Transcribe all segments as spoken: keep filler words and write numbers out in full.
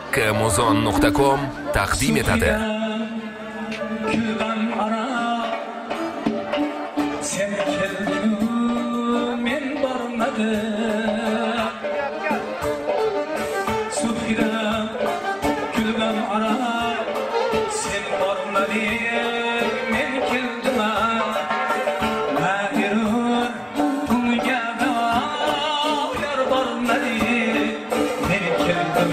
Muzon nuqta com taqdim etadi. Sen keldin men bormadim. Subhida kulgan ara sen bormading men keldim. Mahirur bunga yar bormading men keldim.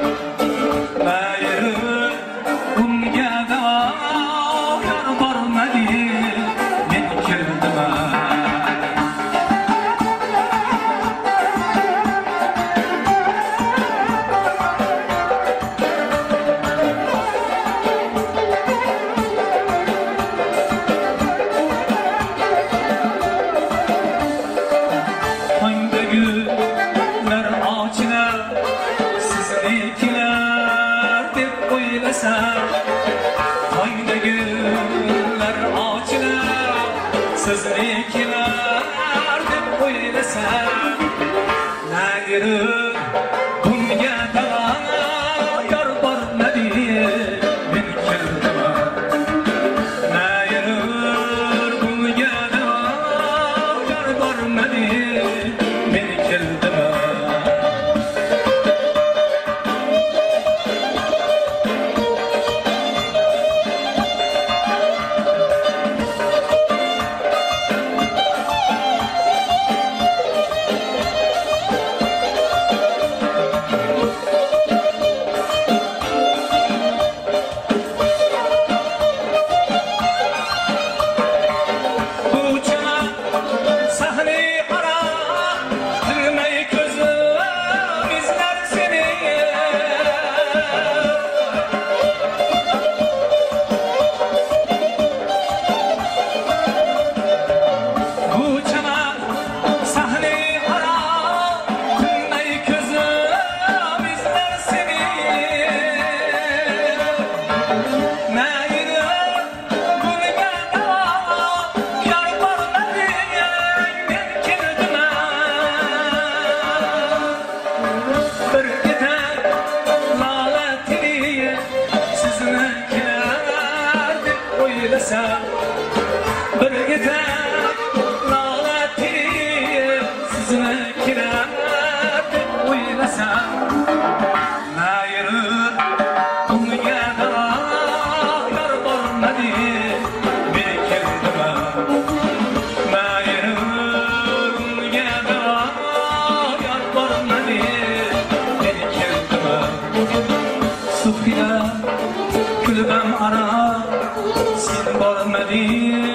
Hayda güller açılar, siznikiler deb o'ylasam, nayirib bunga tayyor bormadi men keldim. Nayirib bunga tayyor bormadi men keldim. Bir gitar la'latini siznikilar deb o'ylasam, nayirib bunga tayyor bormadi men keldim. Nayirib bunga tayyor bormadi men keldim. Subhida kulgan ara sen bormading